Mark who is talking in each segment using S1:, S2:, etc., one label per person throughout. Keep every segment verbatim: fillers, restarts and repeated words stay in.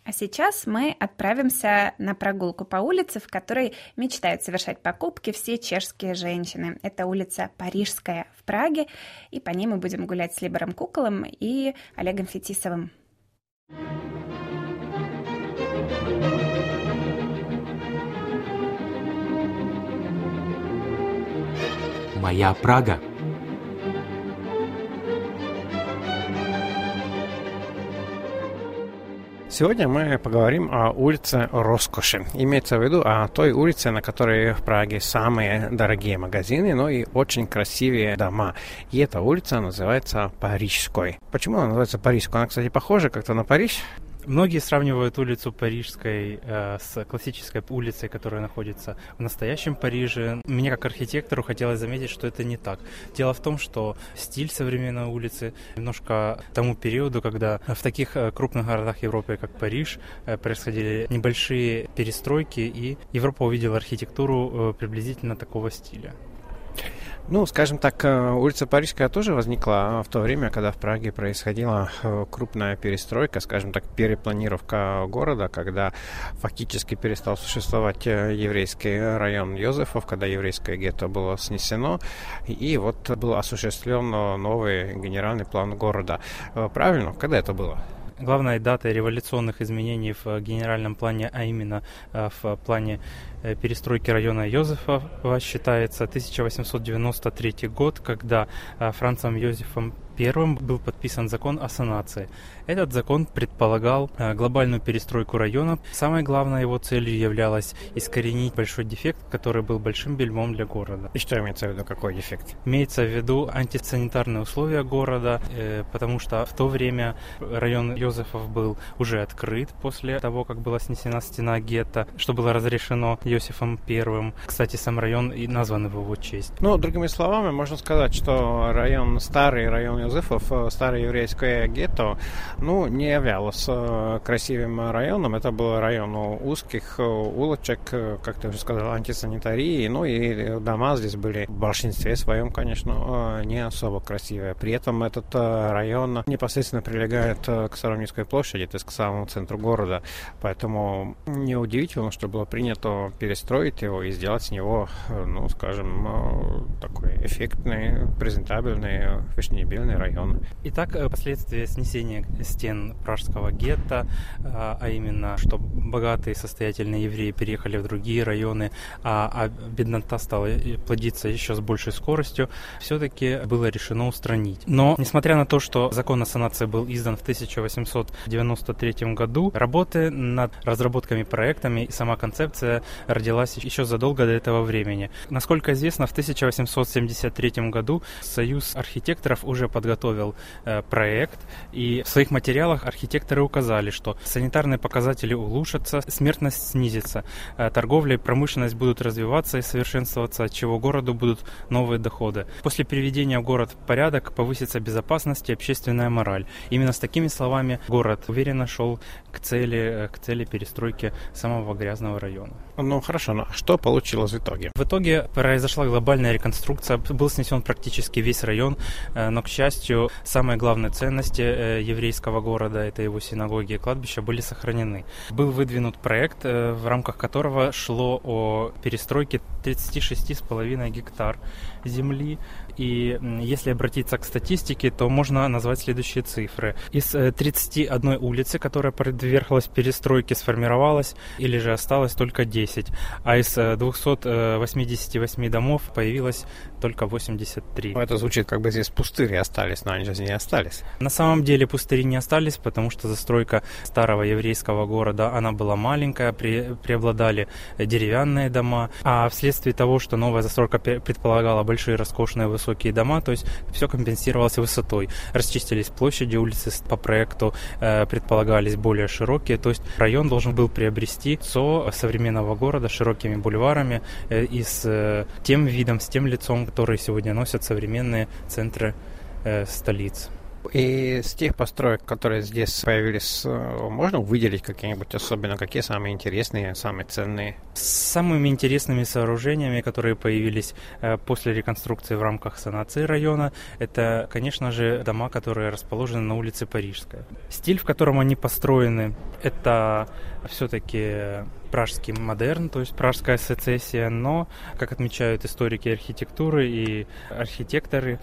S1: А сейчас мы отправимся на прогулку по улице, в которой мечтают совершать покупки все чешские женщины. Это улица Парижская в Праге, и по ней мы будем гулять с Либором Куколом и Олегом Фетисовым.
S2: Моя Прага.
S3: Сегодня мы поговорим о улице Роскоши. Имеется в виду о той улице, на которой в Праге самые дорогие магазины, но и очень красивые дома. И эта улица называется Парижской. Почему она называется Парижской? Она, кстати, похожа как-то на Париж.
S4: Многие сравнивают улицу Парижской э, с классической улицей, которая находится в настоящем Париже. Мне, как архитектору, хотелось заметить, что это не так. Дело в том, что стиль современной улицы немножко тому периоду, когда в таких крупных городах Европы, как Париж, э, происходили небольшие перестройки, и Европа увидела архитектуру э, приблизительно такого стиля.
S3: Ну, скажем так, улица Парижская тоже возникла в то время, когда в Праге происходила крупная перестройка, скажем так, перепланировка города, когда фактически перестал существовать еврейский район Йозефов, когда еврейское гетто было снесено, и вот был осуществлен новый генеральный план города. Правильно? Когда это было?
S4: Главной датой революционных изменений в генеральном плане, а именно в плане перестройки района Йозефова, считается тысяча восемьсот девяносто третий год, когда Францем Йозефом Первым был подписан закон о санации. Этот закон предполагал глобальную перестройку района. Самой главной его целью являлось искоренить большой дефект, который был большим бельмом для города.
S3: И что имеется в виду, какой дефект?
S4: Имеется в виду антисанитарные условия города, э, потому что в то время район Йозефов был уже открыт после того, как была снесена стена гетто, что было разрешено Йосифом Первым. Кстати, сам район и назван в его честь.
S3: Ну, другими словами, можно сказать, что район, старый район Йозефов, старое еврейское гетто, ну, не являлся красивым районом. Это был район узких улочек, как ты уже сказал, антисанитарии. Ну, и дома здесь были в большинстве своем, конечно, не особо красивые. При этом этот район непосредственно прилегает к Староминской площади, то есть к самому центру города. Поэтому неудивительно, что было принято перестроить его и сделать с него, ну, скажем, такой эффектный, презентабельный, фешенебельный район.
S4: Итак, последствия снесения стен пражского гетто, а именно, что богатые состоятельные евреи переехали в другие районы, а, а беднота стала плодиться еще с большей скоростью, все-таки было решено устранить. Но, несмотря на то, что закон о санации был издан в тысяча восемьсот девяносто третьем году, работы над разработками проектами и сама концепция родилась еще задолго до этого времени. Насколько известно, в тысяча восемьсот семьдесят третьем году Союз архитекторов уже подготовил э, проект, и в своих материалах архитекторы указали, что санитарные показатели улучшатся, смертность снизится, э, торговля и промышленность будут развиваться и совершенствоваться, от чего городу будут новые доходы. После приведения в город в порядок повысится безопасность и общественная мораль. Именно с такими словами город уверенно шел к цели, к цели перестройки самого грязного района.
S3: Ну хорошо, но что получилось в итоге?
S4: В итоге произошла глобальная реконструкция, был снесен практически весь район, но, к счастью, самые главные ценности еврейского города, это его синагоги и кладбища, были сохранены. Был выдвинут проект, в рамках которого шло о перестройке тридцать шесть целых пять десятых гектар земли. И если обратиться к статистике, то можно назвать следующие цифры. Из тридцати одной улицы, которая подверглась перестройке, сформировалась или же осталось только десять, а из двухсот восьмидесяти восьми домов появилось только восемьдесят три.
S3: Это звучит, как бы здесь пустыри остались, но они же не остались.
S4: На самом деле пустыри не остались, потому что застройка старого еврейского города, она была маленькая, пре- преобладали деревянные дома, а вследствие того, что новая застройка предполагала большие роскошные высокие дома, то есть все компенсировалось высотой. Расчистились площади, улицы по проекту э, предполагались более широкие, то есть район должен был приобрести лицо современного города с широкими бульварами э, и с э, тем видом, с тем лицом, которые сегодня носят современные центры э, столиц.
S3: И с тех построек, которые здесь появились, можно выделить какие-нибудь особенно, какие самые интересные, самые ценные?
S4: Самыми интересными сооружениями, которые появились после реконструкции в рамках санации района, это, конечно же, дома, которые расположены на улице Парижская. Стиль, в котором они построены, Это все-таки пражский модерн, то есть пражская сецессия, но, как отмечают историки архитектуры и архитекторы,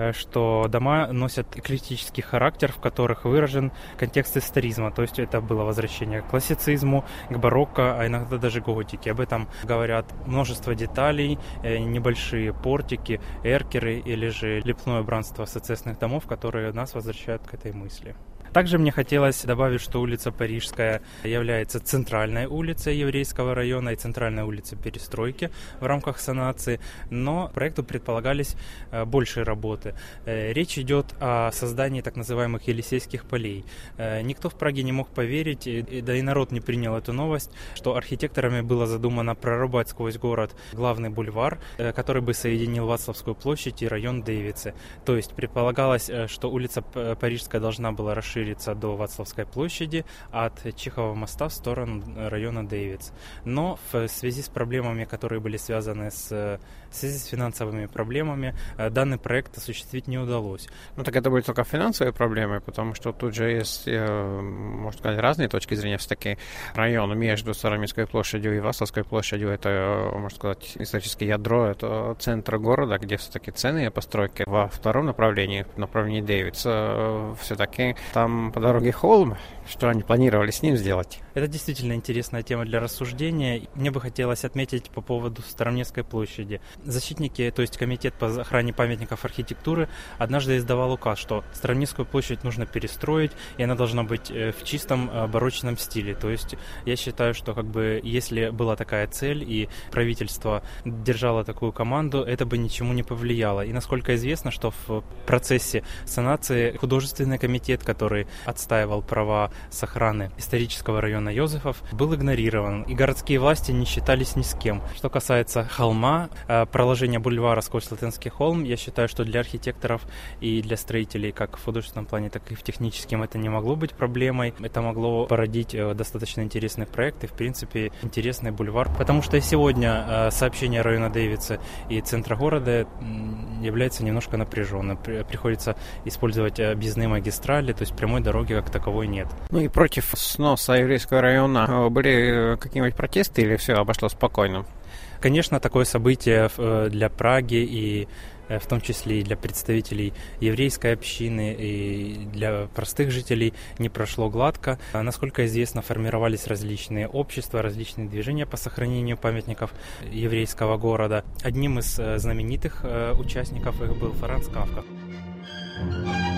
S4: что дома носят эклектический характер, в которых выражен контекст историзма, то есть это было возвращение к классицизму, к барокко, а иногда даже готике. Об этом говорят множество деталей, небольшие портики, эркеры или же лепное убранство сецессных домов, которые нас возвращают к этой мысли. Также мне хотелось добавить, что улица Парижская является центральной улицей еврейского района и центральной улицей перестройки в рамках санации, но проекту предполагались большие работы. Речь идет о создании так называемых Елисейских полей. Никто в Праге не мог поверить, да и народ не принял эту новость, что архитекторами было задумано прорубать сквозь город главный бульвар, который бы соединил Вацлавскую площадь и район Дейвицы. То есть предполагалось, что улица Парижская должна была расшириться до Вацлавской площади, а от Чехова моста в сторону района Дейвиц. Но в связи с проблемами, которые были связаны с, в связи с финансовыми проблемами, данный проект осуществить не удалось.
S3: Ну так это были только финансовые проблемы, потому что тут же есть, можно сказать, разные точки зрения. Все-таки район между Староминской площадью и Вацлавской площадью, это, можно сказать, историческое ядро, это центр города, где все-таки ценные постройки. Во втором направлении, в направлении Дейвиц, все-таки там по дороге холм, что они планировали с ним сделать?
S4: Это действительно интересная тема для рассуждения. Мне бы хотелось отметить по поводу Староместской площади. Защитники, то есть комитет по охране памятников архитектуры, однажды издавал указ, что Староместскую площадь нужно перестроить, и она должна быть в чистом барочном стиле. То есть я считаю, что как бы если была такая цель и правительство держало такую команду, это бы ничему не повлияло. И насколько известно, что в процессе санации художественный комитет, который отстаивал права сохраны исторического района Йозефов, был игнорирован, и городские власти не считались ни с кем. Что касается холма, проложения бульвара сквозь Латинский холм, я считаю, что для архитекторов и для строителей как в художественном плане, так и в техническом это не могло быть проблемой. Это могло породить достаточно интересный проект и, в принципе, интересный бульвар. Потому что и сегодня сообщение района Дейвицы и центра города является немножко напряженным. Приходится использовать объездные магистрали, то есть прямой дороги как таковой нет.
S3: Ну и против сноса еврейского района были какие-нибудь протесты или все обошлось спокойно?
S4: Конечно, такое событие для Праги и в том числе и для представителей еврейской общины и для простых жителей не прошло гладко. Насколько известно, формировались различные общества, различные движения по сохранению памятников еврейского города. Одним из знаменитых участников их был Франц Кафка.